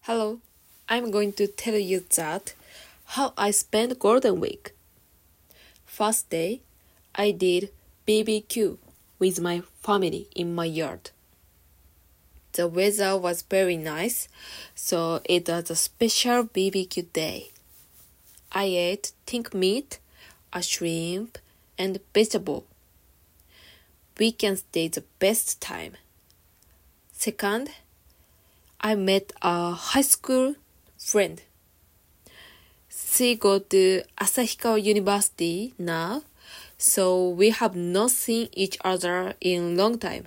Hello, I'm going to tell you that how I spent Golden Week. First day, I did BBQ with my family in my yard. The weather was very nice, so it was a special BBQ day. I ate think meat, a shrimp, and vegetable. Weekends day the best time. Second, I met a high school friend. She go to Asahikawa University now, so we have not seen each other in long time.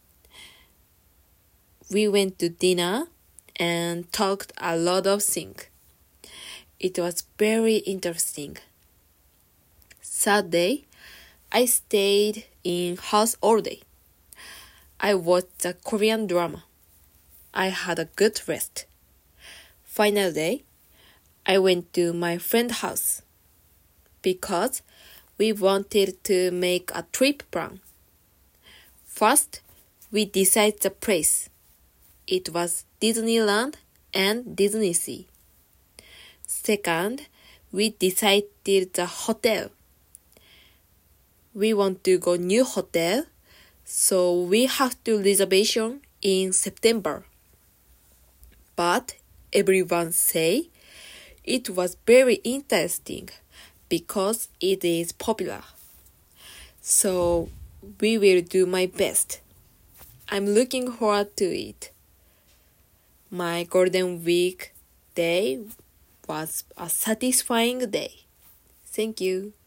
We went to dinner and talked a lot of things. It was very interesting. Third day, I stayed in house all day. I watched the Korean drama. I had a good rest. Final day, I went to my friend's house because we wanted to make a trip plan. First, we decided the place. It was Disneyland and Disney Sea. Second, we decided the hotel. We want to go new hotel, so we have to reservation in September. But everyone say it was very interesting because it is popular. So we will do my best. I'm looking forward to it. My Golden Week day was a satisfying day. Thank you.